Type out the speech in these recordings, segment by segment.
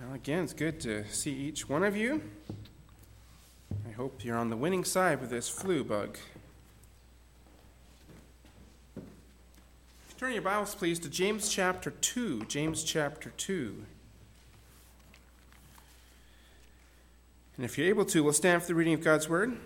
Well, again, it's good to see each one of you. I hope you're on the winning side with this flu bug. Turn your Bibles, please, to James chapter 2. James chapter 2. And if you're able to, we'll stand for the reading of God's Word.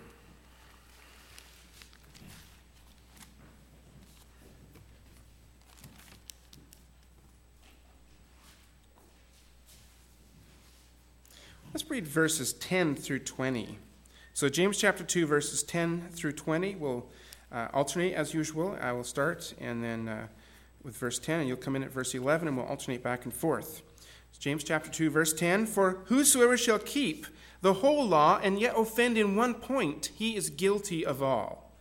Let's read verses 10 through 20. So James chapter 2, verses 10 through 20. We'll alternate as usual. I will start and then with verse 10, and you'll come in at verse 11, and we'll alternate back and forth. So James chapter 2, verse 10, "For whosoever shall keep the whole law and yet offend in one point, he is guilty of all.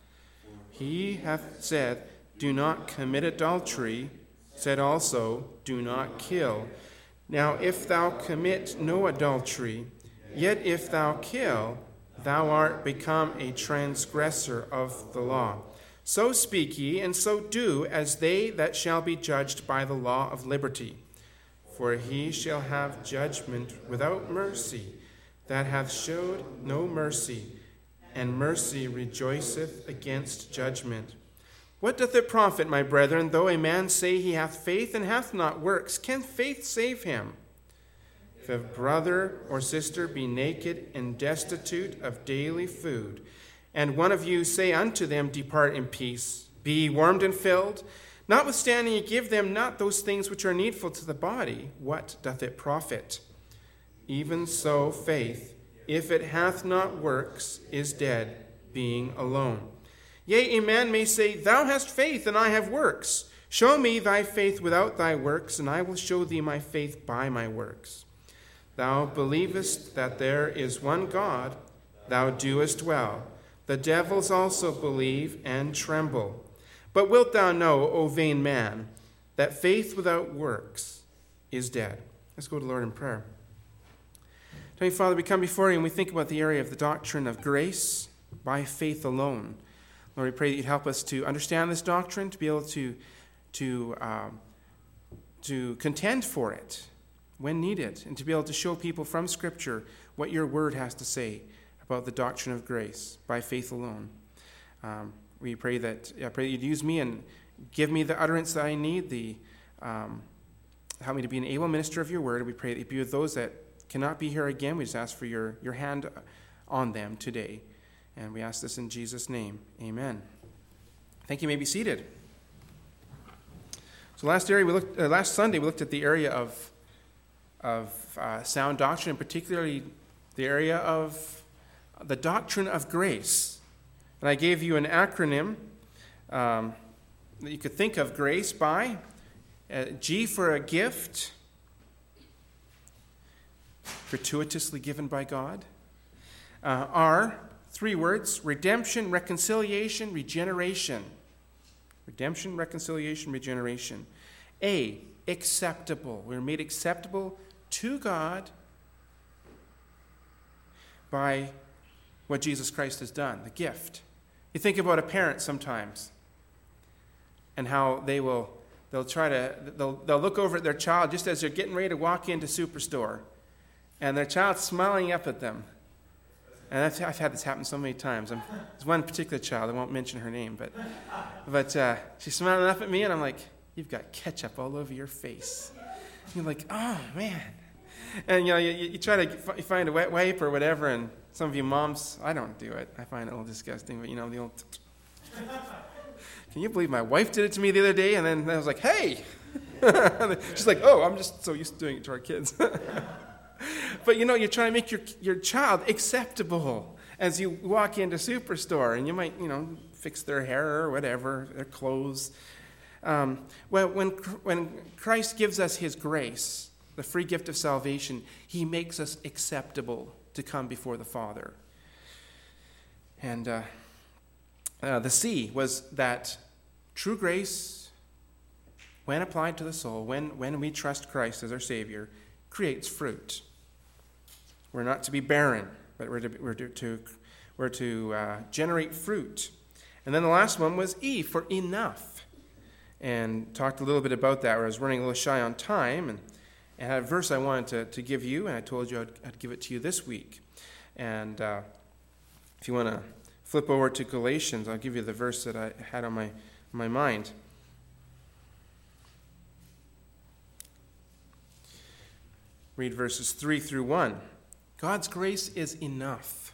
He hath said, Do not commit adultery, said also, Do not kill. Now if thou commit no adultery, yet if thou kill, thou art become a transgressor of the law. So speak ye, and so do, as they that shall be judged by the law of liberty. For he shall have judgment without mercy, that hath showed no mercy, and mercy rejoiceth against judgment. What doth it profit, my brethren, though a man say he hath faith and hath not works? Can faith save him? If a brother or sister be naked and destitute of daily food, and one of you say unto them, Depart in peace, be ye warmed and filled, notwithstanding ye give them not those things which are needful to the body, what doth it profit? Even so faith, if it hath not works, is dead, being alone. Yea, a man may say, Thou hast faith, and I have works. Show me thy faith without thy works, and I will show thee my faith by my works. Thou believest that there is one God, thou doest well. The devils also believe and tremble. But wilt thou know, O vain man, that faith without works is dead?" Let's go to the Lord in prayer. Heavenly Father, we come before you and we think about the area of the doctrine of grace by faith alone. Lord, we pray that you'd help us to understand this doctrine, to be able to contend for it when needed, and to be able to show people from Scripture what your word has to say about the doctrine of grace by faith alone. We pray that you'd use me and give me the utterance that I need, help me to be an able minister of your word. We pray that you'd be with those that cannot be here again. We just ask for your hand on them today. And we ask this in Jesus' name. Amen. Thank you. You may be seated. So last Sunday we looked at the area of sound doctrine, and particularly the area of the doctrine of grace. And I gave you an acronym that you could think of grace by. G for a gift, gratuitously given by God. R, 3 words, redemption, reconciliation, regeneration. Redemption, reconciliation, regeneration. A, acceptable. We're made acceptable to God by what Jesus Christ has done, the gift. You think about a parent sometimes and how they'll look over at their child just as they're getting ready to walk into Superstore, and their child's smiling up at them. And I've had this happen so many times. There's one particular child, I won't mention her name, but she's smiling up at me, and I'm like, "You've got ketchup all over your face." And you're like, "Oh, man." And you try to find a wet wipe or whatever, and some of you moms, I don't do it. I find it a little disgusting, but the old... Can you believe my wife did it to me the other day? And then I was like, "Hey!" She's like, "Oh, I'm just so used to doing it to our kids." But you're trying to make your child acceptable as you walk into Superstore, and you might, fix their hair or whatever, their clothes. Well, when Christ gives us his grace, the free gift of salvation, he makes us acceptable to come before the Father. And the C was that true grace, when applied to the soul, when we trust Christ as our Savior, creates fruit. We're not to be barren, but we're to generate fruit. And then the last one was E, for enough. And talked a little bit about that, where I was running a little shy on time. And I had a verse I wanted to give you, and I told you I'd give it to you this week. And if you want to flip over to Galatians, I'll give you the verse that I had on my mind. Read verses 3 through 1. God's grace is enough.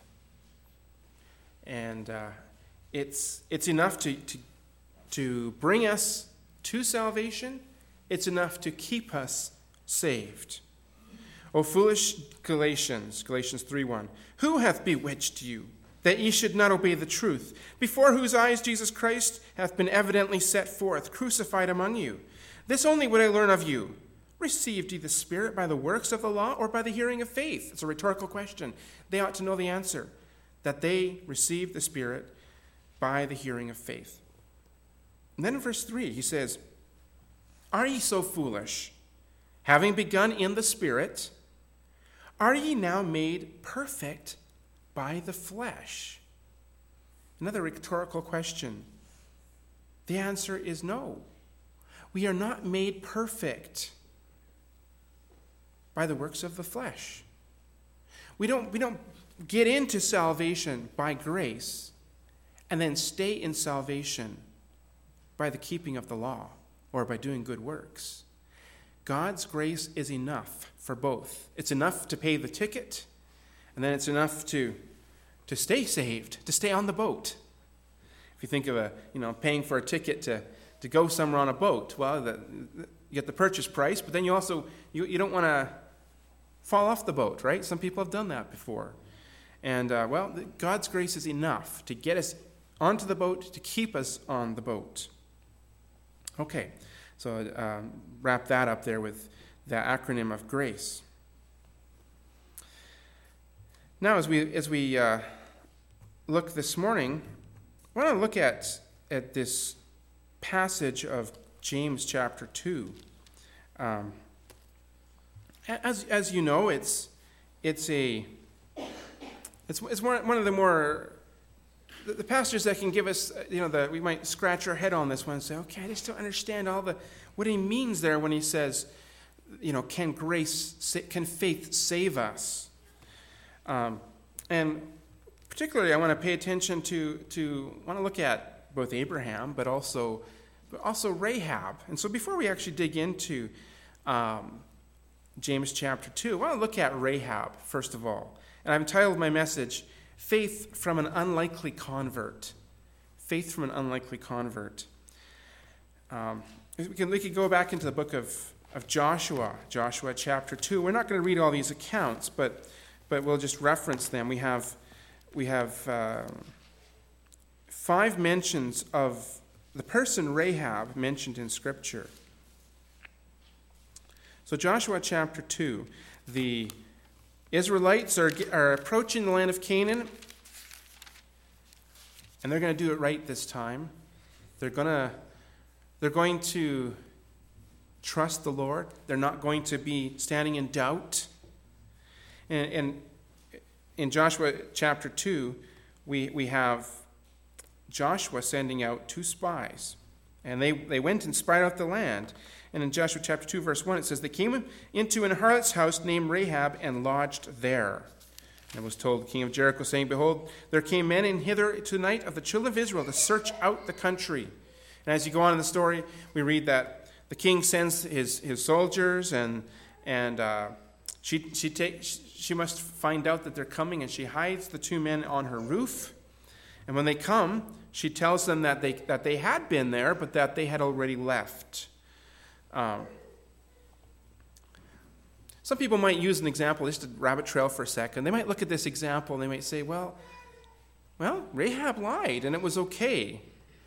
And it's enough to bring us to salvation. It's enough to keep us saved. O foolish Galatians, Galatians 3:1, who hath bewitched you, that ye should not obey the truth, before whose eyes Jesus Christ hath been evidently set forth, crucified among you? This only would I learn of you. Received ye the Spirit by the works of the law, or by the hearing of faith? It's a rhetorical question. They ought to know the answer, that they received the Spirit by the hearing of faith. And then in verse 3, he says, are ye so foolish? Having begun in the Spirit, are ye now made perfect by the flesh? Another rhetorical question. The answer is no. We are not made perfect by the works of the flesh. We don't get into salvation by grace and then stay in salvation by the keeping of the law or by doing good works. God's grace is enough for both. It's enough to pay the ticket, and then it's enough to stay saved, to stay on the boat. If you think of paying for a ticket to go somewhere on a boat, well, you get the purchase price, but then you also you don't want to fall off the boat, right? Some people have done that before. And, God's grace is enough to get us onto the boat, to keep us on the boat. Okay, so wrap that up there with the acronym of grace. Now, as we look this morning, I want to look at this passage of James chapter 2. As you know, it's one of the more the passages that can give us, we might scratch our head on this one and say, okay, I just don't understand what he means there when he says, can faith save us? And particularly, I want to pay attention to want to look at both Abraham, but also Rahab. And so before we actually dig into James chapter 2, I want to look at Rahab, first of all. And I've entitled my message, Faith from an Unlikely Convert. Faith from an Unlikely Convert. We could go back into the book of Joshua chapter 2. We're not going to read all these accounts, but we'll just reference them. We have 5 mentions of the person Rahab mentioned in Scripture. So Joshua chapter 2, the Israelites are approaching the land of Canaan, and they're going to do it right this time. They're going to trust the Lord. They're not going to be standing in doubt. And in Joshua chapter 2, we have Joshua sending out 2 spies, and they went and spied out the land. And in Joshua chapter 2, verse 1, it says, they came into an harlot's house named Rahab and lodged there. And it was told the king of Jericho, saying, behold, there came men in hither tonight of the children of Israel to search out the country. And as you go on in the story, we read that the king sends his soldiers, and she must find out that they're coming, and she hides the 2 men on her roof. And when they come, she tells them that they had been there, but that they had already left. Some people might use an example, just to rabbit trail for a second. They might look at this example and they might say, well, Rahab lied and it was okay.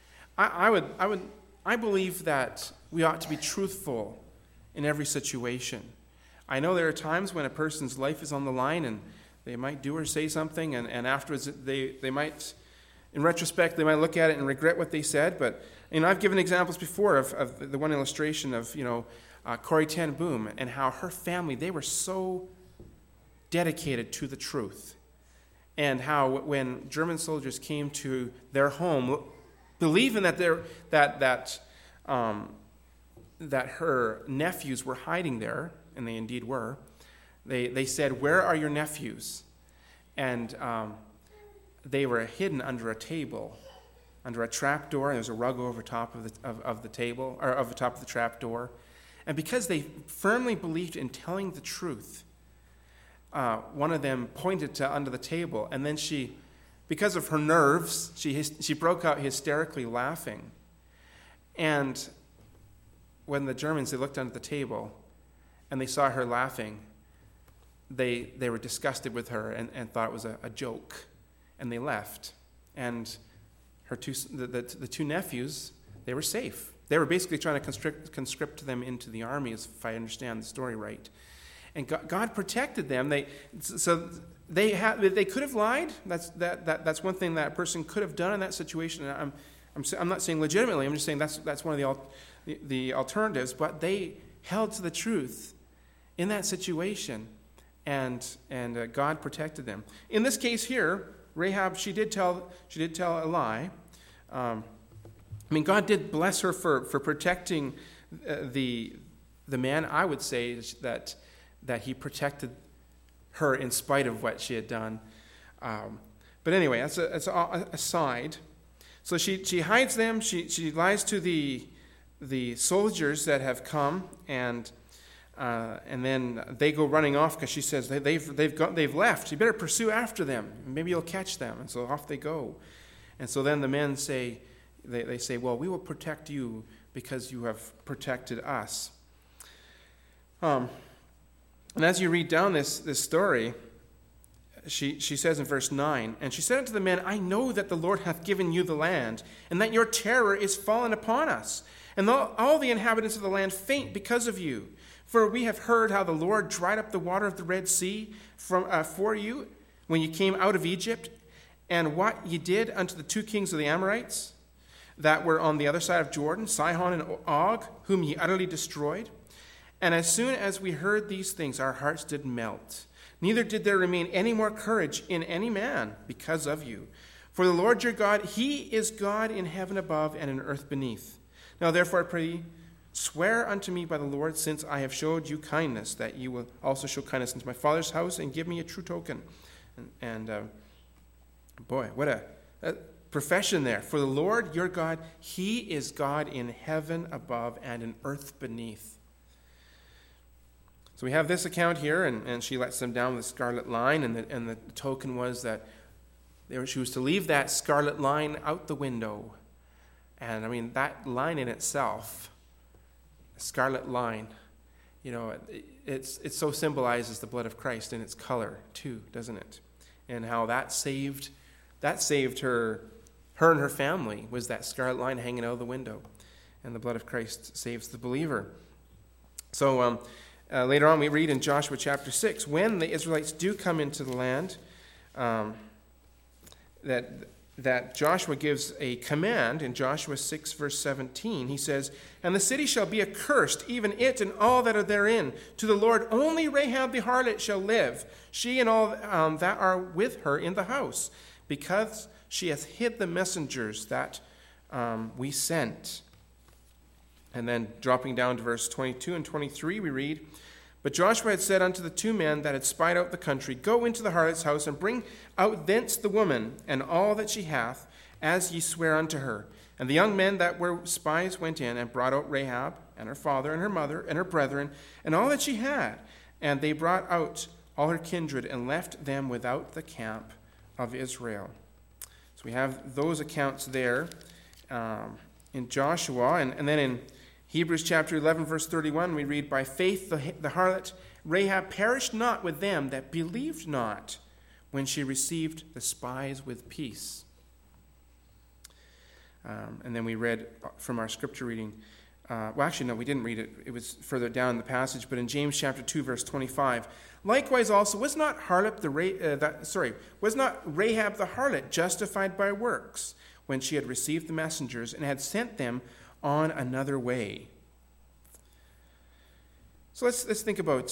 I believe that we ought to be truthful in every situation. I know there are times when a person's life is on the line and they might do or say something, and afterwards they might, in retrospect, they might look at it and regret what they said. But I've given examples before of the one illustration of Corrie ten Boom and how her family, they were so dedicated to the truth, and how when German soldiers came to their home, believing that her nephews were hiding there, and they indeed were, they said, "Where are your nephews?" And they were hidden under a table, under a trap door. There's a rug over top of the table, or over top of the trap door. And because they firmly believed in telling the truth, one of them pointed to under the table, and then she, because of her nerves, she broke out hysterically laughing. And when the Germans, they looked under the table and they saw her laughing, they were disgusted with her and thought it was a joke, and they left. And the two nephews, they were safe. They were basically trying to conscript them into the army, if I understand the story right. And God protected them. They could have lied. That's one thing that a person could have done in that situation. And I'm not saying legitimately. I'm just saying that's one of the alternatives. But they held to the truth in that situation, and God protected them. In this case here, Rahab, she did tell a lie. God did bless her for protecting the man. I would say that he protected her in spite of what she had done. But anyway, that's a aside. So she hides them. She lies to the soldiers that have come, and then they go running off because she says they've left. You better pursue after them. Maybe you'll catch them. And so off they go. And so then the men say, they say, well, we will protect you because you have protected us. And as you read down this story, she says in verse 9, "And she said unto the men, I know that the Lord hath given you the land, and that your terror is fallen upon us, and all the inhabitants of the land faint because of you. For we have heard how the Lord dried up the water of the Red Sea for you when you came out of Egypt, and what ye did unto the two kings of the Amorites that were on the other side of Jordan, Sihon and Og, whom ye utterly destroyed. And as soon as we heard these things, our hearts did melt. Neither did there remain any more courage in any man because of you. For the Lord your God, he is God in heaven above and in earth beneath. Now therefore I pray you, swear unto me by the Lord, since I have showed you kindness, that you will also show kindness unto my father's house, and give me a true token." And boy, what a profession there. For the Lord your God, he is God in heaven above and in earth beneath. So we have this account here, and she lets them down with a scarlet line, and the token was that she was to leave that scarlet line out the window. And that line in itself, a scarlet line, it so symbolizes the blood of Christ in its color too, doesn't it? And how that saved her and her family, was that scarlet line hanging out of the window. And the blood of Christ saves the believer. So later on we read in Joshua chapter 6, when the Israelites do come into the land, that Joshua gives a command in Joshua 6, verse 17. He says, "And the city shall be accursed, even it and all that are therein. To the Lord only Rahab the harlot shall live, she and all that are with her in the house, because she hath hid the messengers that we sent." And then dropping down to verse 22 and 23, we read, "But Joshua had said unto the two men that had spied out the country, Go into the harlot's house, and bring out thence the woman, and all that she hath, as ye swear unto her. And the young men that were spies went in, and brought out Rahab, and her father, and her mother, and her brethren, and all that she had. And they brought out all her kindred, and left them without the camp of Israel." So we have those accounts there in Joshua. And then in Hebrews chapter 11, verse 31, we read, "By faith the harlot Rahab perished not with them that believed not, when she received the spies with peace." And then we read from our scripture reading, we didn't read it. It was further down in the passage, but in James chapter 2, verse 25, "Likewise also was not Rahab the harlot justified by works, when she had received the messengers and had sent them on another way?" So let's think about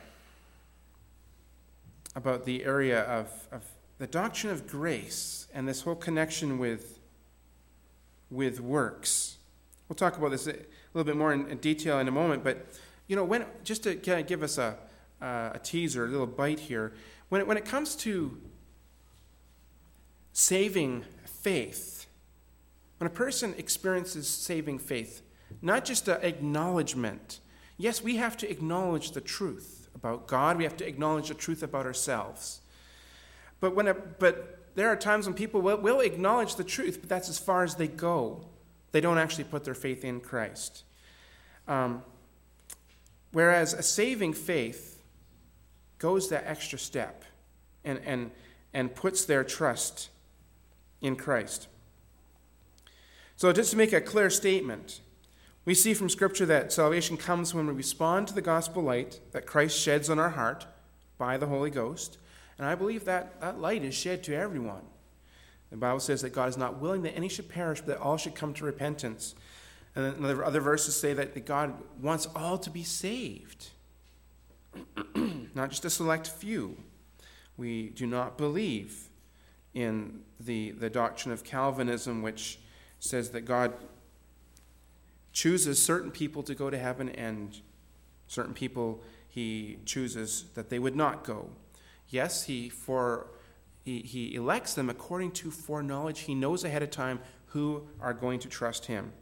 the area of the doctrine of grace and this whole connection with works. We'll talk about this a little bit more in detail in a moment, but just to kind of give us a teaser, a little bite here, when it comes to saving faith, when a person experiences saving faith, not just an acknowledgement. Yes, we have to acknowledge the truth about God. We have to acknowledge the truth about ourselves. But there are times when people will acknowledge the truth, but that's as far as they go. They don't actually put their faith in Christ. Whereas a saving faith goes that extra step and puts their trust in Christ. So just to make a clear statement, we see from Scripture that salvation comes when we respond to the gospel light that Christ sheds on our heart by the Holy Ghost. And I believe that light is shed to everyone. The Bible says that God is not willing that any should perish, but that all should come to repentance. And then other verses say that God wants all to be saved, not just a select few. We do not believe in the doctrine of Calvinism, which says that God chooses certain people to go to heaven and certain people he chooses that they would not go. Yes, he elects them according to foreknowledge. He knows ahead of time who are going to trust him.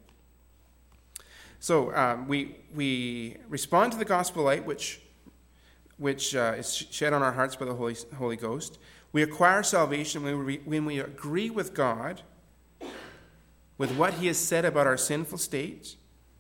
So we respond to the gospel light, which is shed on our hearts by the Holy Ghost. We acquire salvation when we agree with God, with what he has said about our sinful state,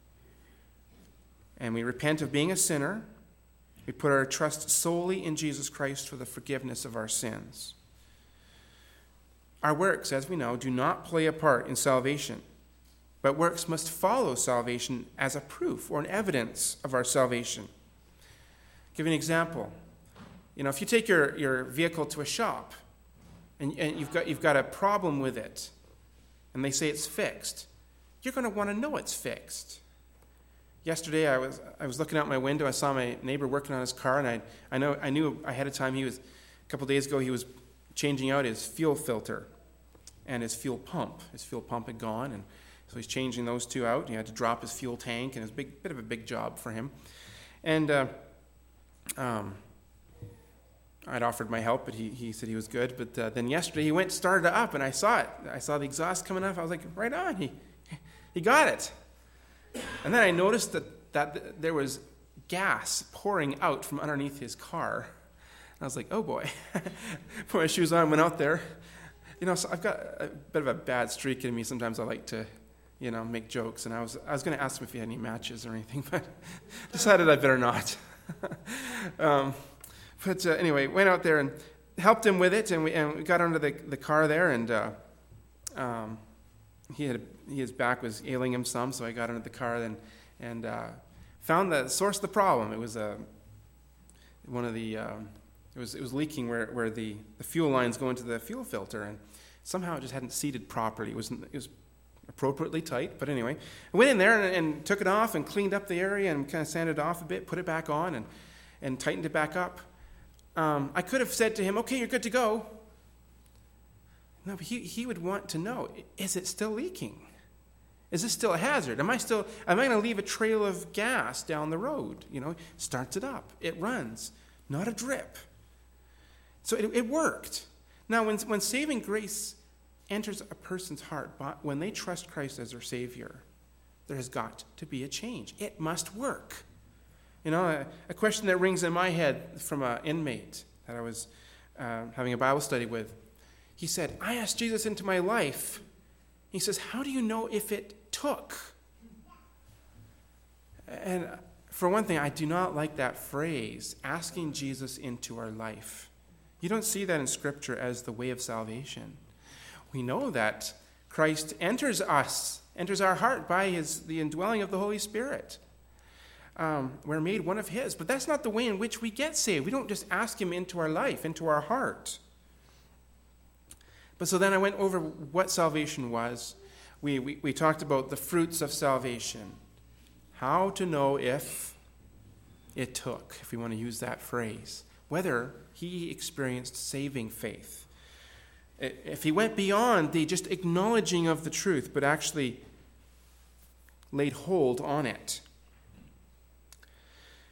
and we repent of being a sinner. We put our trust solely in Jesus Christ for the forgiveness of our sins. Our works, as we know, do not play a part in salvation, but works must follow salvation as a proof or an evidence of our salvation. I'll give you an example. If you take your vehicle to a shop and you've got a problem with it, and they say it's fixed, you're going to want to know it's fixed. Yesterday, I was looking out my window. I saw my neighbor working on his car, and I knew ahead of time a couple days ago he was changing out his fuel filter and his fuel pump. His fuel pump had gone, and so he's changing those two out. He had to drop his fuel tank, and it was a bit of a big job for him. And I'd offered my help, but he said he was good. But then yesterday he went, started it up, and I saw it. I saw the exhaust coming up. I was like, right on. He got it. And then I noticed that there was gas pouring out from underneath his car. And I was like, oh boy. Put my shoes on, went out there. So I've got a bit of a bad streak in me. Sometimes I like to, make jokes. And I was going to ask him if he had any matches or anything, but decided I better not. But anyway, went out there and helped him with it, and we got under the car there, and his back was ailing him some, so I got under the car and found the source of the problem. It was it was leaking where the fuel lines go into the fuel filter, and somehow it just hadn't seated properly. It was appropriately tight, but anyway, I went in there and took it off and cleaned up the area and kind of sanded it off a bit, put it back on, and tightened it back up. I could have said to him, okay, you're good to go. No, but he would want to know, is it still leaking? Is this still a hazard? Am I going to leave a trail of gas down the road? Starts it up. It runs. Not a drip. So it worked. Now, when saving grace enters a person's heart, when they trust Christ as their Savior, there has got to be a change. It must work. A question that rings in my head from an inmate that I was having a Bible study with. He said, I asked Jesus into my life. He says, how do you know if it took? And for one thing, I do not like that phrase, asking Jesus into our life. You don't see that in Scripture as the way of salvation. We know that Christ enters our heart by the indwelling of the Holy Spirit. We're made one of his, but that's not the way in which we get saved. We don't just ask him into our life, into our heart. But so then I went over what salvation was. We talked about the fruits of salvation. How to know if it took, if we want to use that phrase. Whether he experienced saving faith. If he went beyond the just acknowledging of the truth, but actually laid hold on it.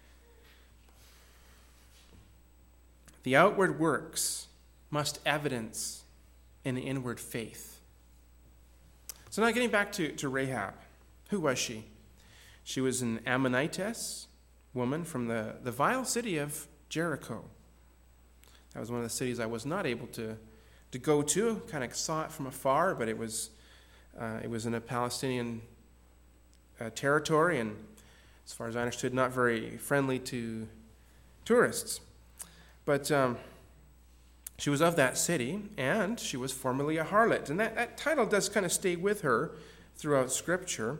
the outward works must evidence an inward faith. So now getting back to Rahab. Who was she? She was an Ammonitess woman from the vile city of Jericho. That was one of the cities I was not able to go to. Kind of saw it from afar, but it was in a Palestinian territory, and as far as I understood, not very friendly to tourists. But she was of that city, and she was formerly a harlot. And that title does kind of stay with her throughout Scripture.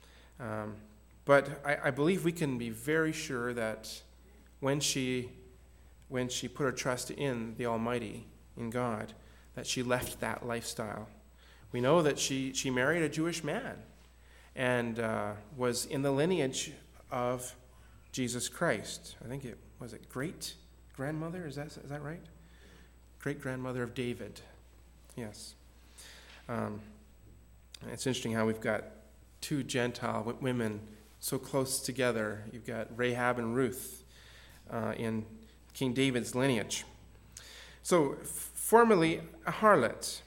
But I believe we can be very sure that when she put her trust in the Almighty, in God, that she left that lifestyle. We know that she married a Jewish man and was in the lineage of Jesus Christ. I think was great-grandmother? Is that right? Great-grandmother of David. Yes. It's interesting how we've got two Gentile women so close together. You've got Rahab and Ruth in King David's lineage. So, formerly a harlot.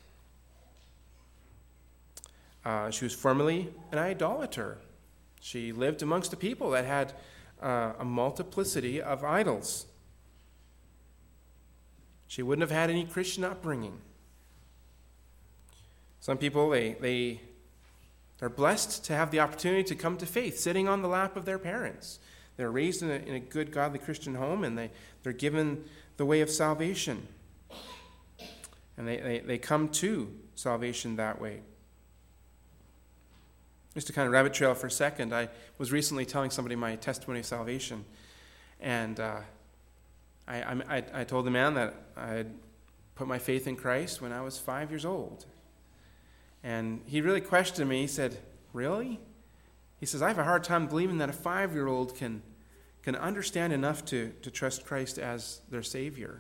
She was formerly an idolater. She lived amongst a people that had a multiplicity of idols. She wouldn't have had any Christian upbringing. Some people, they're blessed to have the opportunity to come to faith, sitting on the lap of their parents. They're raised in a good, godly Christian home, and they're given the way of salvation. And they come to salvation that way. Just to kind of rabbit trail for a second, I was recently telling somebody my testimony of salvation, and I told the man that I had put my faith in Christ when I was 5 years old. And he really questioned me. He said, "Really?" He says, "I have a hard time believing that a 5-year-old can understand enough to trust Christ as their Savior."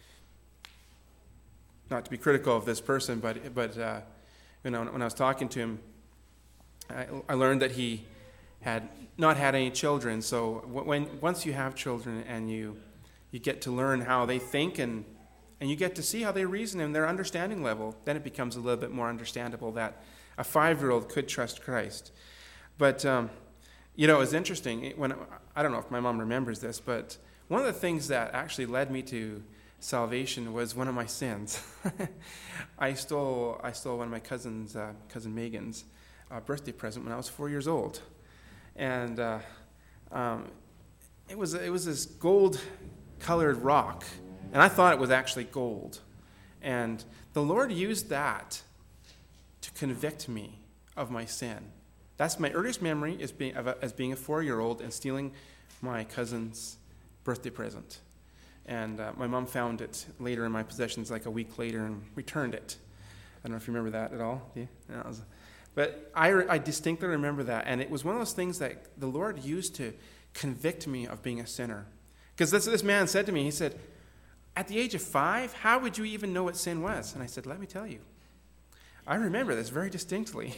Not to be critical of this person, but when I was talking to him, I learned that he had not had any children. So once you have children and you get to learn how they think and you get to see how they reason and their understanding level, then it becomes a little bit more understandable that a 5-year-old could trust Christ. But, it's interesting. I don't know if my mom remembers this, but one of the things that actually led me to salvation was one of my sins. I stole one of my cousin Megan's birthday present when I was 4 years old. And it was this gold-colored rock. And I thought it was actually gold. And the Lord used that to convict me of my sin. That's my earliest memory as being a 4-year-old and stealing my cousin's birthday present. And my mom found it later in my possessions, like a week later, and returned it. I don't know if you remember that at all. Yeah? But I distinctly remember that. And it was one of those things that the Lord used to convict me of being a sinner. Because this man said to me, he said, "At the age of 5, how would you even know what sin was?" And I said, "Let me tell you." I remember this very distinctly.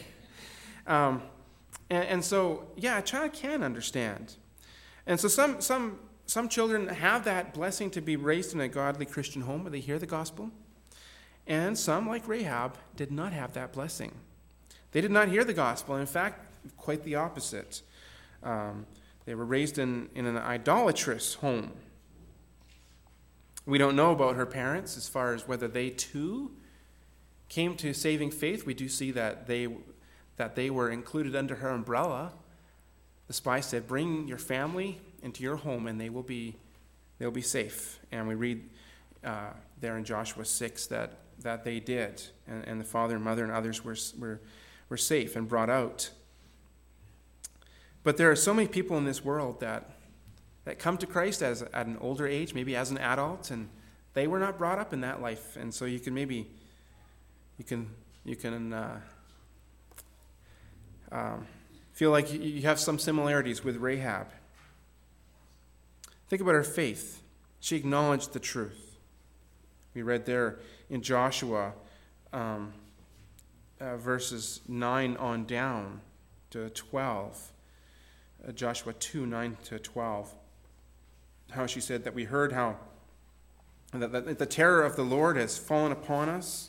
And so, yeah, a child can understand. And so some children have that blessing to be raised in a godly Christian home where they hear the gospel. And some, like Rahab, did not have that blessing. They did not hear the gospel. In fact, quite the opposite. They were raised in an idolatrous home. We don't know about her parents as far as whether they too came to saving faith. We do see that they were included under her umbrella. The spy said, "Bring your family into your home, and they'll be safe." And we read there in Joshua 6 that they did, and the father and mother and others were safe and brought out. But there are so many people in this world that come to Christ at an older age, maybe as an adult, and they were not brought up in that life. And so you can feel like you have some similarities with Rahab. Think about her faith. She acknowledged the truth. We read there in Joshua verses 9 on down to 12. Joshua 2, 9 to 12. How she said that we heard how that the terror of the Lord has fallen upon us.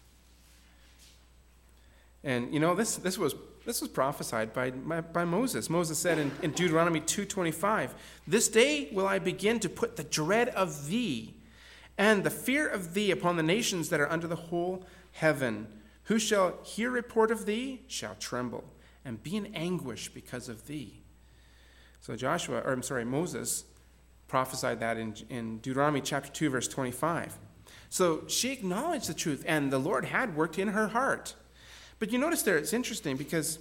And this was prophesied by Moses. Moses said in Deuteronomy 2:25, "This day will I begin to put the dread of thee and the fear of thee upon the nations that are under the whole heaven. Who shall hear report of thee shall tremble and be in anguish because of thee." So Moses prophesied that in Deuteronomy chapter 2, verse 25. So she acknowledged the truth, and the Lord had worked in her heart. But you notice there, it's interesting because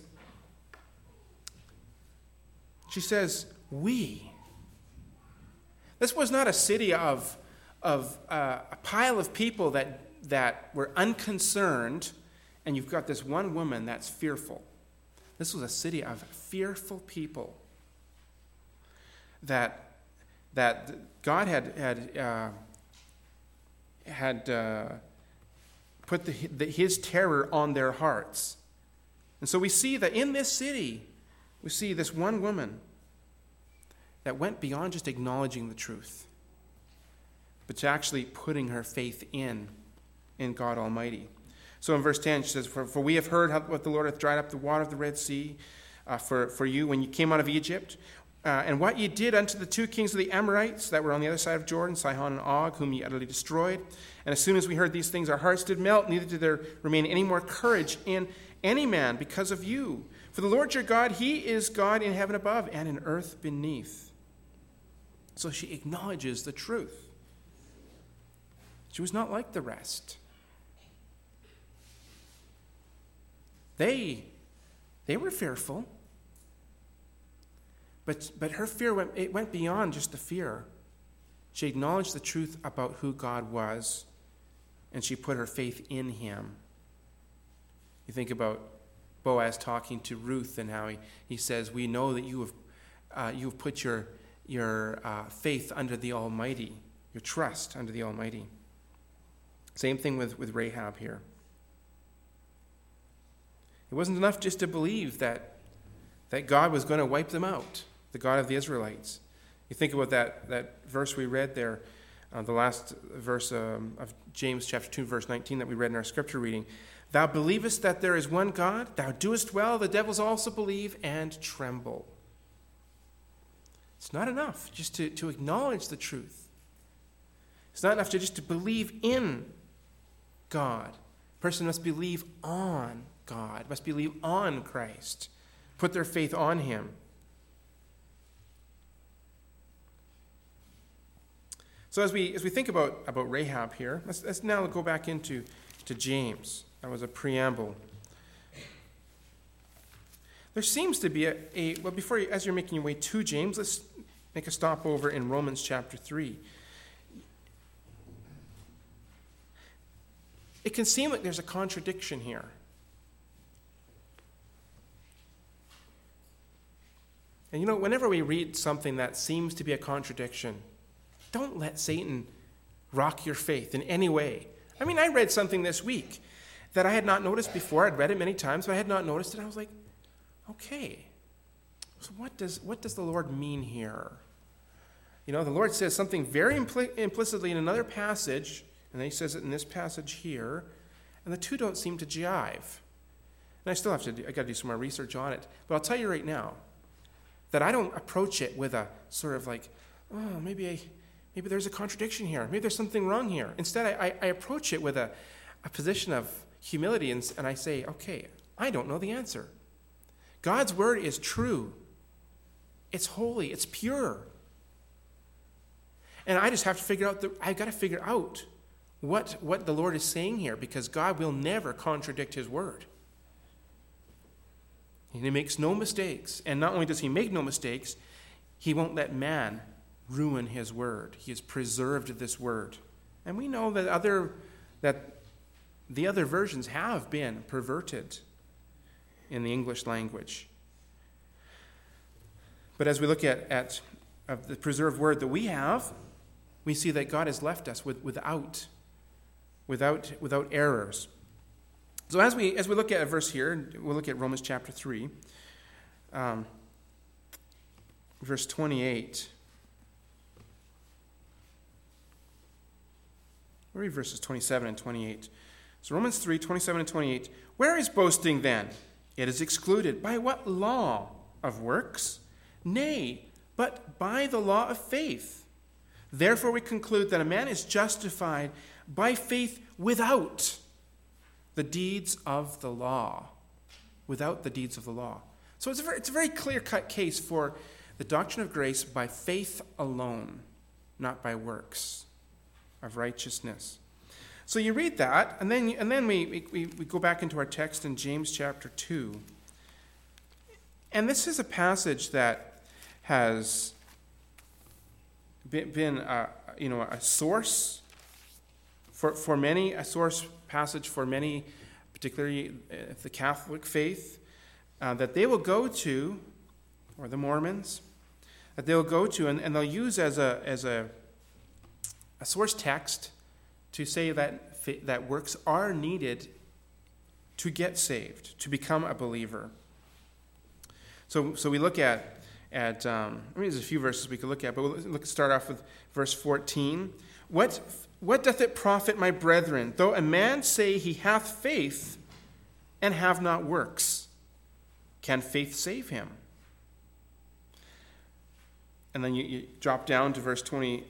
she says, "we." This was not a city of a pile of people that were unconcerned, and you've got this one woman that's fearful. This was a city of fearful people that God had put his terror on their hearts. And so we see that in this city, we see this one woman that went beyond just acknowledging the truth, but to actually putting her faith in God Almighty. So in verse 10, she says, For we have heard what the Lord hath dried up the water of the Red Sea for you when you came out of Egypt, and what ye did unto the two kings of the Amorites that were on the other side of Jordan, Sihon and Og, whom ye utterly destroyed. And as soon as we heard these things, our hearts did melt, neither did there remain any more courage in any man because of you. For the Lord your God, he is God in heaven above and in earth beneath. So she acknowledges the truth. She was not like the rest. They were fearful. But her fear went beyond just the fear. She acknowledged the truth about who God was, and she put her faith in him. You think about Boaz talking to Ruth and how he says, "We know that you have put your faith under the Almighty, your trust under the Almighty." Same thing with Rahab here. It wasn't enough just to believe that God was going to wipe them out, the God of the Israelites. You think about that verse we read there, the last verse of James chapter 2, verse 19 that we read in our scripture reading. "Thou believest that there is one God, thou doest well, the devils also believe and tremble." It's not enough just to acknowledge the truth. It's not enough just to believe in God. A person must believe on God, must believe on Christ, put their faith on him. So as we think about Rahab here, let's now go back into James. That was a preamble. There seems to be as you're making your way to James, let's make a stopover in Romans chapter 3. It can seem like there's a contradiction here. And whenever we read something that seems to be a contradiction, don't let Satan rock your faith in any way. I mean, I read something this week that I had not noticed before. I'd read it many times, but I had not noticed it. I was like, okay, so what does the Lord mean here? The Lord says something very implicitly in another passage, and then he says it in this passage here, and the two don't seem to jive. And I still I got to do some more research on it. But I'll tell you right now that I don't approach it with a sort of like, oh, maybe there's a contradiction here. Maybe there's something wrong here. Instead, I approach it with a position of humility, and I say, okay, I don't know the answer. God's word is true. It's holy. It's pure. And I just have to figure out, I've got to figure out what the Lord is saying here, because God will never contradict his word. And he makes no mistakes. And not only does he make no mistakes, he won't let man ruin his word. He has preserved this word. And we know that the other versions have been perverted in the English language. But as we look at the preserved word that we have, we see that God has left us without errors. So as we look at a verse here, we'll look at Romans chapter 3, verse 28. We'll read verses 27 and 28. So Romans 3, 27 and 28. Where is boasting then? It is excluded. By what law? Of works? Nay, but by the law of faith. Therefore we conclude that a man is justified by faith without the deeds of the law. Without the deeds of the law. So it's a very clear-cut case for the doctrine of grace by faith alone, not by works of righteousness. So you read that, and then we go back into our text in James chapter 2. And this is a passage that has been a source for many, a source passage for many, particularly the Catholic faith, that they will go to, or the Mormons, that they'll go to, and they'll use as a source text to say that works are needed to get saved, to become a believer. So we look at there's a few verses we could look at, but we'll start off with verse 14. What doth it profit, my brethren, though a man say he hath faith and have not works? Can faith save him? And then you drop down to verse 23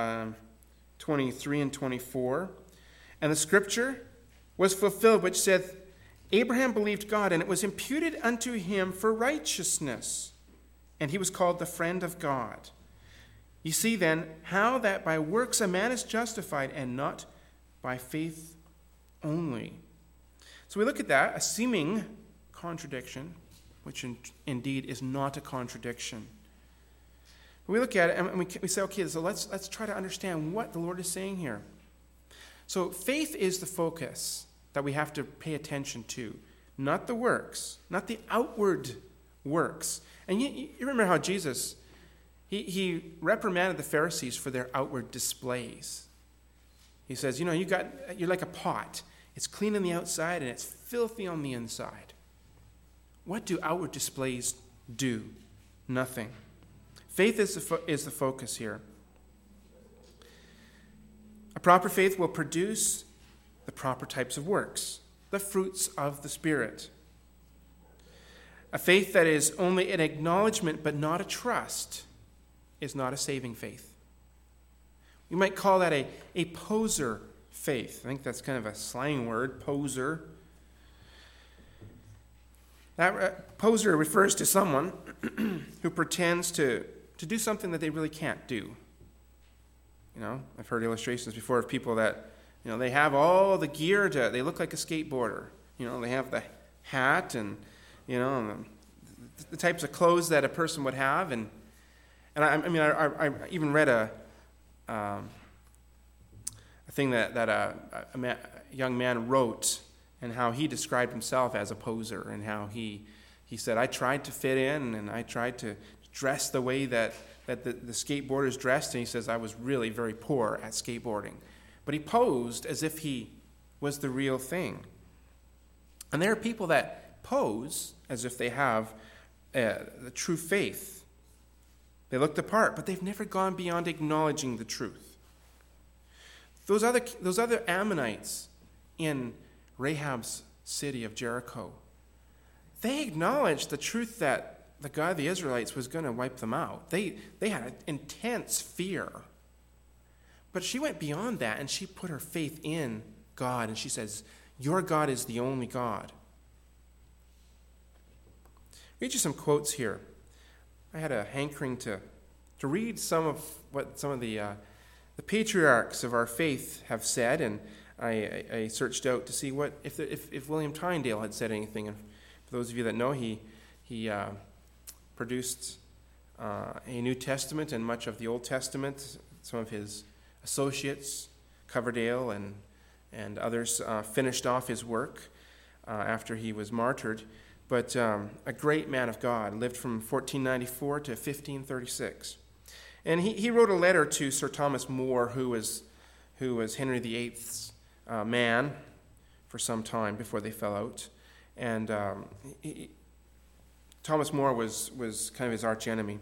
and 24. And the scripture was fulfilled, which saith, Abraham believed God, and it was imputed unto him for righteousness. And he was called the friend of God. You see then how that by works a man is justified, and not by faith only. So we look at that, a seeming contradiction, which indeed is not a contradiction. We look at it and we say, okay, so let's try to understand what the Lord is saying here. So faith is the focus that we have to pay attention to, not the works, not the outward works. And you remember how Jesus, he reprimanded the Pharisees for their outward displays. He says, you're like a pot. It's clean on the outside and it's filthy on the inside. What do outward displays do? Nothing. Faith is the focus here. A proper faith will produce the proper types of works, the fruits of the Spirit. A faith that is only an acknowledgement but not a trust is not a saving faith. We might call that a poser faith. I think that's kind of a slang word, poser. That poser refers to someone who pretends to do something that they really can't do. I've heard illustrations before of people that, they have all the gear they look like a skateboarder. They have the hat and, the types of clothes that a person would have. And I even read a thing that a young man wrote, and how he described himself as a poser, and how he said, I tried to fit in, and I tried to dress the way that the skateboarders dressed, and he says, I was really very poor at skateboarding. But he posed as if he was the real thing. And there are people that pose as if they have the true faith. They look the part, but they've never gone beyond acknowledging the truth. Those other Ammonites in Rahab's city of Jericho, they acknowledged the truth that the God of the Israelites was going to wipe them out. They had an intense fear. But she went beyond that, and she put her faith in God, and she says, your God is the only God. Read you some quotes here. I had a hankering to read some of what some of the patriarchs of our faith have said, and I searched out to see what if William Tyndale had said anything. And for those of you that know, he produced a New Testament and much of the Old Testament. Some of his associates, Coverdale and others, finished off his work after he was martyred. But a great man of God, lived from 1494 to 1536. And he wrote a letter to Sir Thomas More, who was Henry VIII's man for some time before they fell out. And Thomas More was kind of his arch enemy.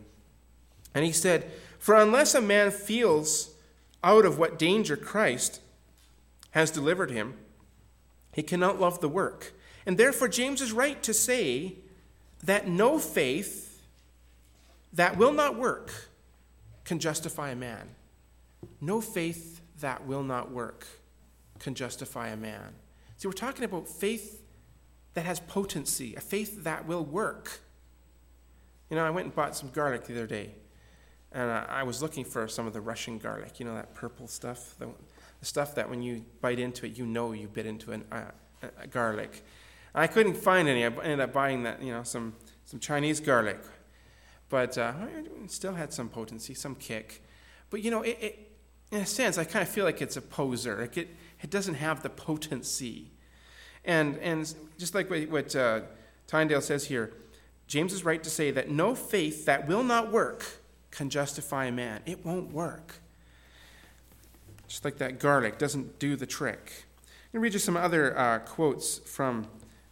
And he said, for unless a man feels out of what danger Christ has delivered him, he cannot love the work. And therefore James is right to say that no faith that will not work can justify a man. No faith that will not work can justify a man. See, we're talking about faith that has potency, a faith that will work. You know, I went and bought some garlic the other day, and I was looking for some of the Russian garlic, you know, that purple stuff, the stuff that when you bite into it, you know you bit into a garlic. I couldn't find any. I ended up buying that, you know, some Chinese garlic, but it still had some potency, some kick. But, you know, it in a sense, I kind of feel like it's a poser. Like it doesn't have the potency. And just like what Tyndale says here, James is right to say that no faith that will not work can justify a man. It won't work. Just like that garlic doesn't do the trick. I'm going to read you some other quotes from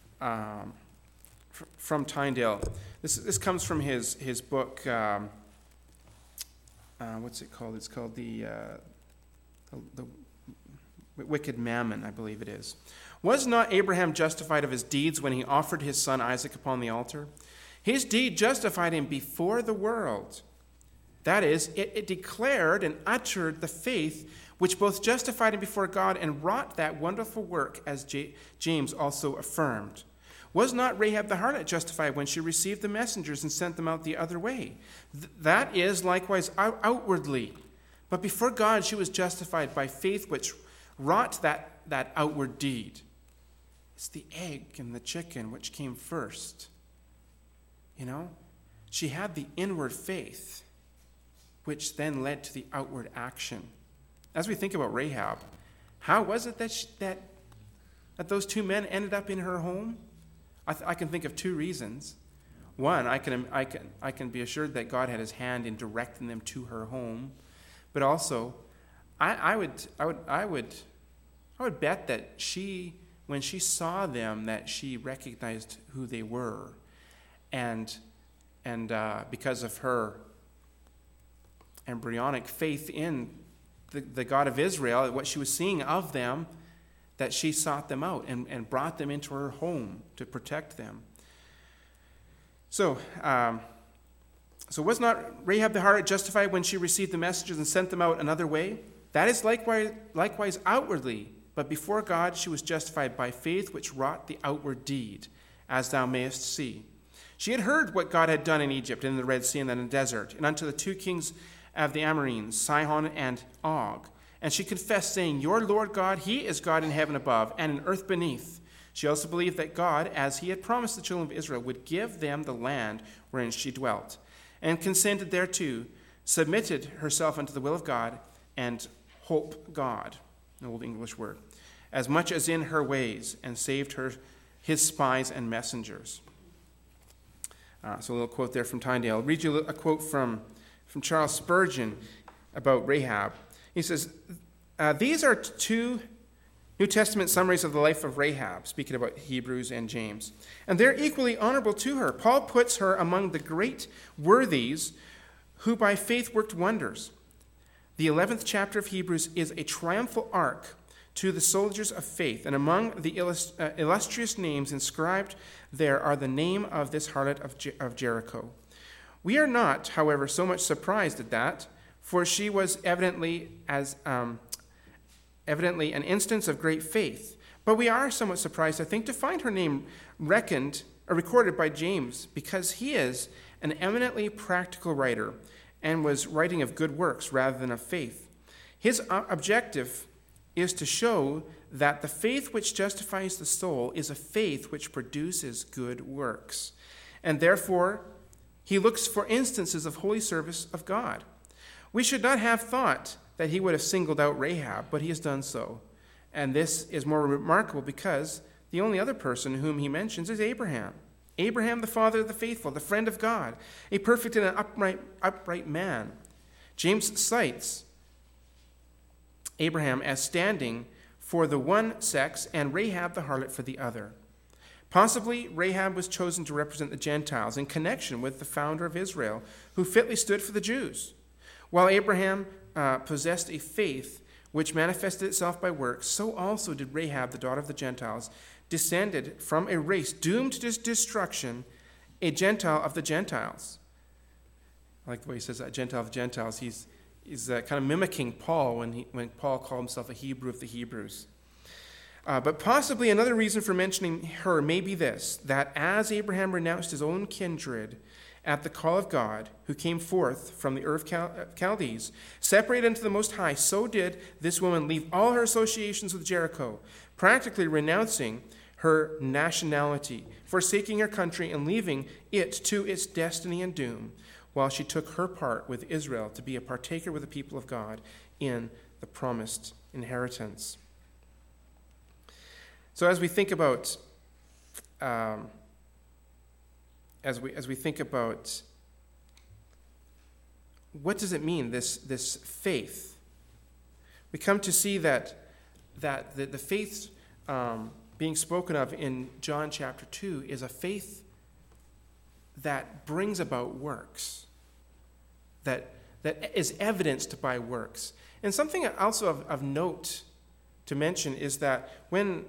Tyndale. This comes from his book. What's it called? It's called the Wicked Mammon, I believe it is. Was not Abraham justified of his deeds when he offered his son Isaac upon the altar? His deed justified him before the world. That is, it declared and uttered the faith which both justified him before God and wrought that wonderful work, as James also affirmed. Was not Rahab the harlot justified when she received the messengers and sent them out the other way? That is likewise outwardly. But before God she was justified by faith which wrought that outward deed. It's the egg and the chicken which came first. You know? She had the inward faith, which then led to the outward action. As we think about Rahab, how was it that those two men ended up in her home? I can think of two reasons. One, I can be assured that God had his hand in directing them to her home, but also, I would bet that when she saw them, that she recognized who they were, and because of her embryonic faith in the God of Israel, what she was seeing of them, that she sought them out and brought them into her home to protect them. So was not Rahab the harlot justified when she received the messengers and sent them out another way? That is likewise outwardly, but before God she was justified by faith which wrought the outward deed, as thou mayest see. She had heard what God had done in Egypt, and in the Red Sea, and in the desert, and unto the two kings of the Amorites, Sihon and Og. And she confessed, saying, Your Lord God, he is God in heaven above, and in earth beneath. She also believed that God, as he had promised the children of Israel, would give them the land wherein she dwelt, and consented thereto, submitted herself unto the will of God, and holp God, an old English word, as much as in her ways, and saved his spies and messengers. So a little quote there from Tyndale. I'll read you a quote from Charles Spurgeon about Rahab. He says, these are two New Testament summaries of the life of Rahab, speaking about Hebrews and James. And they're equally honorable to her. Paul puts her among the great worthies who by faith worked wonders. The 11th chapter of Hebrews is a triumphal arc to the soldiers of faith, and among the illustrious names inscribed there are the name of this harlot of Jericho. We are not, however, so much surprised at that, for she was evidently an instance of great faith. But we are somewhat surprised, I think, to find her name recorded by James, because he is an eminently practical writer and was writing of good works rather than of faith. His objective is to show that the faith which justifies the soul is a faith which produces good works. And therefore, he looks for instances of holy service of God. We should not have thought that he would have singled out Rahab, but he has done so. And this is more remarkable because the only other person whom he mentions is Abraham. Abraham, the father of the faithful, the friend of God, a perfect and an upright man. James cites Abraham as standing for the one sex and Rahab the harlot for the other. Possibly, Rahab was chosen to represent the Gentiles in connection with the founder of Israel, who fitly stood for the Jews, while Abraham possessed a faith which manifested itself by works, so also did Rahab, the daughter of the Gentiles, descended from a race doomed to destruction, a Gentile of the Gentiles. I like the way he says that, Gentile of the Gentiles. He's kind of mimicking Paul when Paul called himself a Hebrew of the Hebrews. But possibly another reason for mentioning her may be this, that as Abraham renounced his own kindred at the call of God, who came forth from the Ur of Chaldees, separated unto the Most High, so did this woman leave all her associations with Jericho, practically renouncing her nationality, forsaking her country and leaving it to its destiny and doom, while she took her part with Israel to be a partaker with the people of God in the promised inheritance. So as we think about as we think about what does it mean, this faith, we come to see that the faith being spoken of in John chapter 2 is a faith that brings about works, that is evidenced by works. And something also of note to mention is that when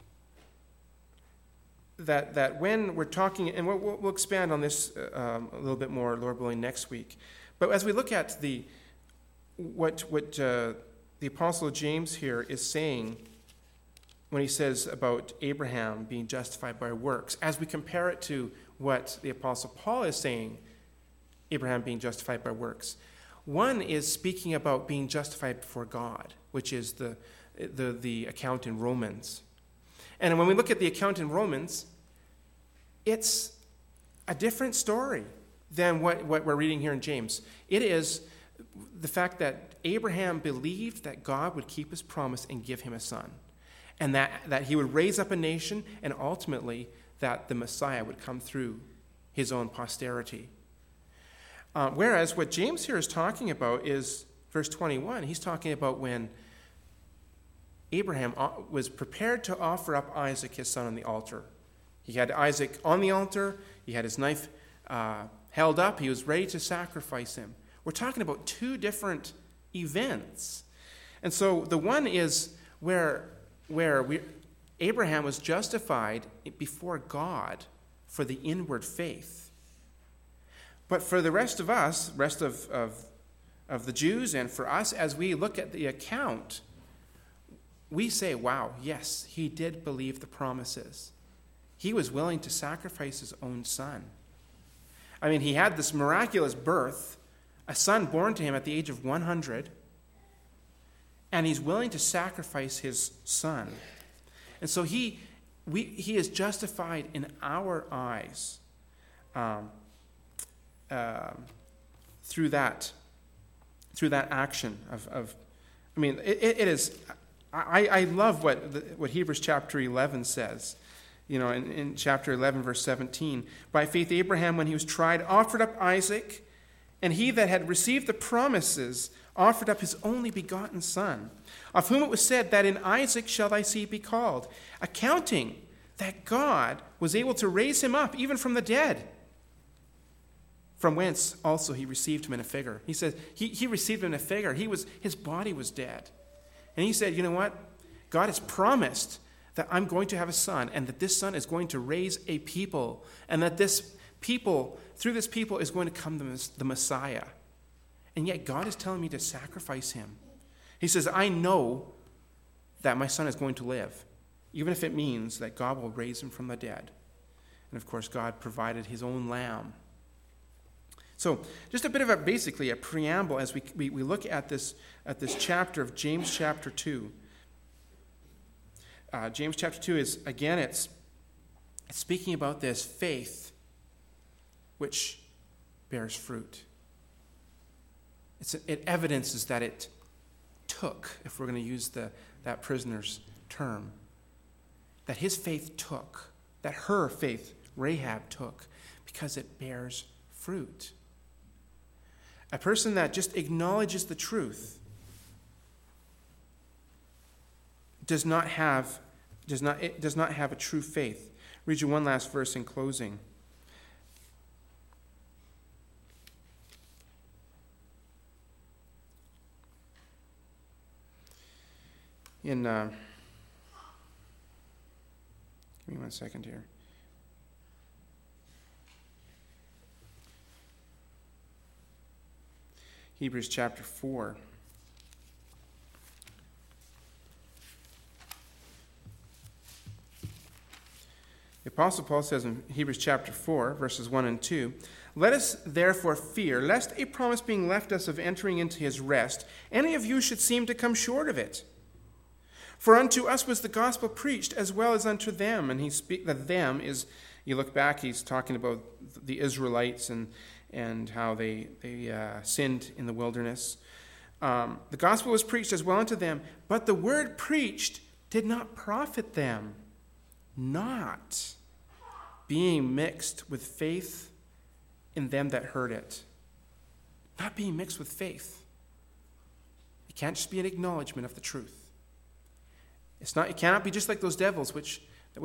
we're talking, and we'll expand on this a little bit more, Lord willing, next week. But as we look at what the Apostle James here is saying when he says about Abraham being justified by works, as we compare it to what the Apostle Paul is saying, Abraham being justified by works, one is speaking about being justified before God, which is the account in Romans. And when we look at the account in Romans, it's a different story than what we're reading here in James. It is the fact that Abraham believed that God would keep his promise and give him a son, and that he would raise up a nation, and ultimately that the Messiah would come through his own posterity. Whereas what James here is talking about is verse 21. He's talking about when Abraham was prepared to offer up Isaac, his son, on the altar. He had Isaac on the altar. He had his knife held up. He was ready to sacrifice him. We're talking about two different events. And so the one is where Abraham was justified before God for the inward faith. But for the rest of us, rest of the Jews, and for us, as we look at the account, we say, wow, yes, he did believe the promises. He was willing to sacrifice his own son. I mean, he had this miraculous birth, a son born to him at the age of 100, and he's willing to sacrifice his son. And so he is justified in our eyes through that action of I mean, it is. I love what Hebrews chapter 11 says. You know, in chapter 11, verse 17. By faith, Abraham, when he was tried, offered up Isaac, and he that had received the promises offered up his only begotten son, of whom it was said that in Isaac shall thy seed be called, accounting that God was able to raise him up even from the dead, from whence also he received him in a figure. He says he received him in a figure. His body was dead. And he said, you know what? God has promised that I'm going to have a son, and that this son is going to raise a people, and that through this people is going to come the Messiah. And yet God is telling me to sacrifice him. He says, I know that my son is going to live, even if it means that God will raise him from the dead. And of course, God provided his own lamb. So just a bit of basically a preamble as we look at this chapter of James chapter 2. James chapter 2 is, again, it's speaking about this faith which bears fruit. It evidences that it took, if we're going to use that prisoner's term, that his faith took, that her faith, Rahab, took, because it bears fruit. A person that just acknowledges the truth does not have a true faith. Read you one last verse in closing. give me 1 second here. Hebrews chapter 4. The Apostle Paul says in Hebrews chapter 4, verses 1 and 2, "Let us therefore fear, lest a promise being left us of entering into his rest, any of you should seem to come short of it. For unto us was the gospel preached, as well as unto them." And the them is, you look back, he's talking about the Israelites and how they sinned in the wilderness. The gospel was preached as well unto them, but the word preached did not profit them, not being mixed with faith in them that heard it. Not being mixed with faith. It can't just be an acknowledgement of the truth. It cannot be just like those devils which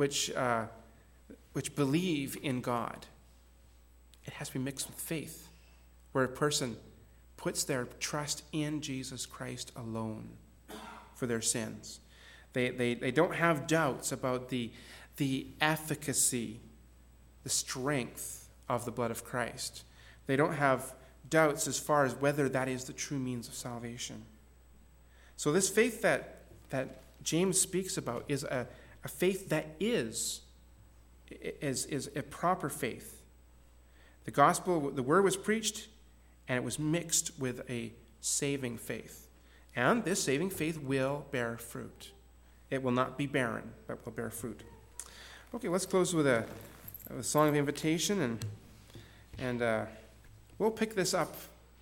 believe in God. It has to be mixed with faith, where a person puts their trust in Jesus Christ alone for their sins. They don't have doubts about the efficacy, the strength of the blood of Christ. They don't have doubts as far as whether that is the true means of salvation. So this faith that James speaks about is a faith that is a proper faith. The gospel, the word was preached, and it was mixed with a saving faith. And this saving faith will bear fruit. It will not be barren, but will bear fruit. Okay, let's close with a song of invitation, and we'll pick this up,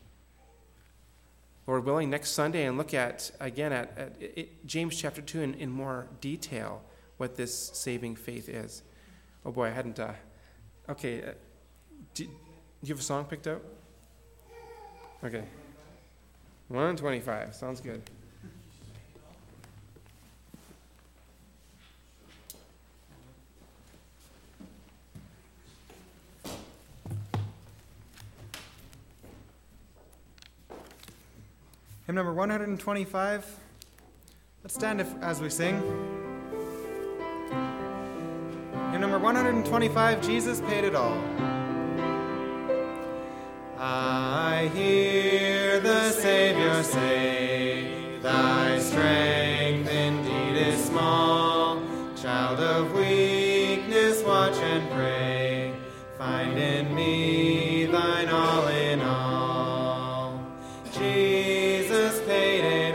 Lord willing, next Sunday and look at James chapter 2 in more detail what this saving faith is. Oh boy, I hadn't... Okay, do you have a song picked out? Okay. 125, sounds good. Hymn number 125. Let's stand as we sing. Hymn number 125, Jesus Paid It All. I hear the Savior say, "Thy strength indeed is small. Child of weakness, watch and pray. Find in me thine all in all." Jesus paid it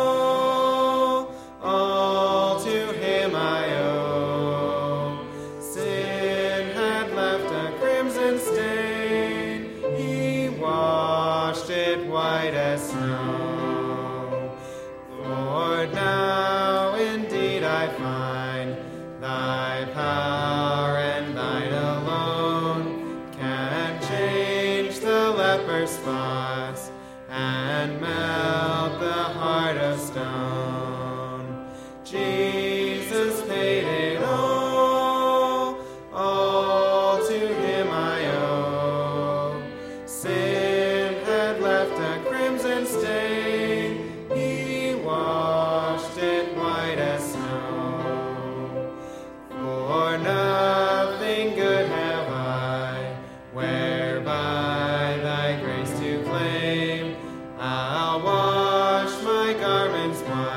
all to him I owe. Sin had left a crimson stain, he washed it white as snow. Lord, now indeed I find thy power and thine alone can change the leper's spots and melt the heart of stone. Jesus paid it all to him I owe. Sin had left a crimson stain, he washed it white as snow. For nothing good have I, whereby thy grace to claim. I'll wash my garments white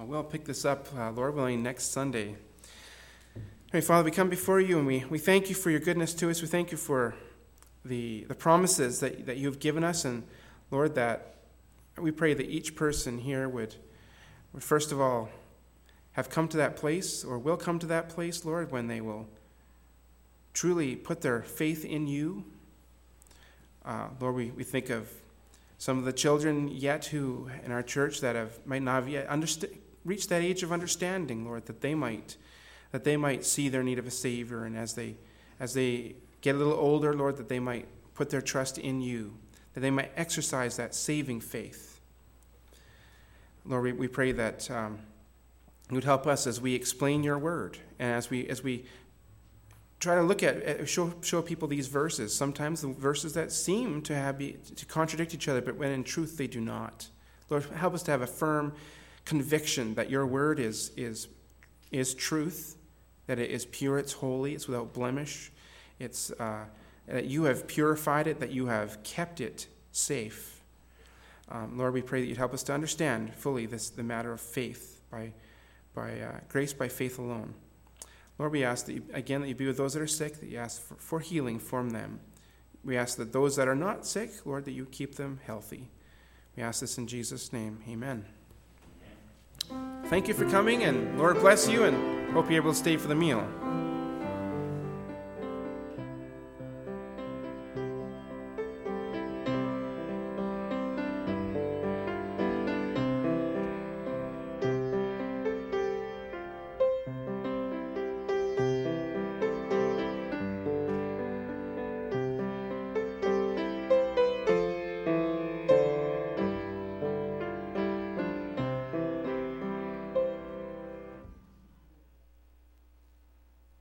we'll pick this up, Lord willing, next Sunday. Heavenly Father, we come before you and we thank you for your goodness to us. We thank you for the promises that you have given us. And Lord, that we pray that each person here would first of all have come to that place, or will come to that place, Lord, when they will truly put their faith in you. Lord, we think of some of the children yet who in our church that might not have yet reached that age of understanding, Lord, that they might see their need of a Savior, and as they get a little older, Lord, that they might put their trust in you, that they might exercise that saving faith. Lord, we pray that you would help us as we explain your word, and as we try to look at show people these verses. Sometimes the verses that seem to contradict each other, but when in truth they do not. Lord, help us to have a firm conviction that your word is truth, that it is pure, it's holy, it's without blemish. It's that you have purified it, that you have kept it safe. Lord, we pray that you'd help us to understand fully the matter of faith by grace, by faith alone. Lord, we ask that you be with those that are sick, that you ask for healing from them. We ask that those that are not sick, Lord, that you keep them healthy. We ask this in Jesus' name. Amen. Thank you for coming, and Lord bless you, and hope you're able to stay for the meal.